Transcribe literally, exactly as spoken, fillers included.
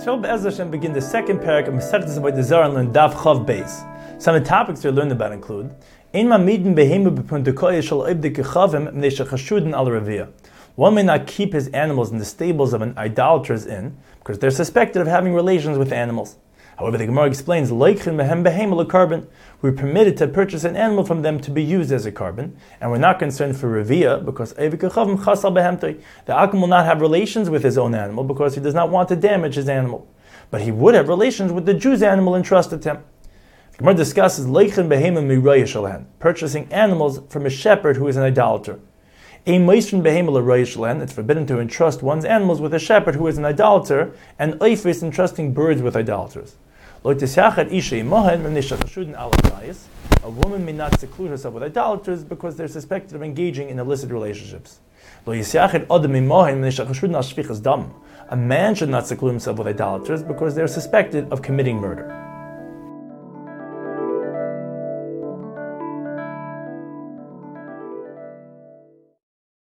So Be'ez Hashem begin the second parak of Masechtas Avodah Zarah and learn Daf Chav Beis. Some of the topics we learned about include Ein mamidin behemu b'puntukoye shel oibdik chavim mnei shechashudin al raviyah. One may not keep his animals in the stables of an idolater's inn because they're suspected of having relations with animals. However, the Gemara explains, Leichin mehem behemu lekarbon. We're permitted to purchase an animal from them to be used as a carbon, and we're not concerned for raviyah because oibdik chavim chasal behemtoi. The akum will not have relations with his own animal because he does not want to damage his animal, but he would have relations with the Jew's animal entrusted to him. The Gemara discusses Leichin behemu mirayah shalahen, purchasing animals from a shepherd who is an idolater. It's forbidden to entrust one's animals with a shepherd who is an idolater, and oifis entrusting birds with idolaters. A woman may not seclude herself with idolaters because they're suspected of engaging in illicit relationships. A man should not seclude himself with idolaters because they're suspected of committing murder.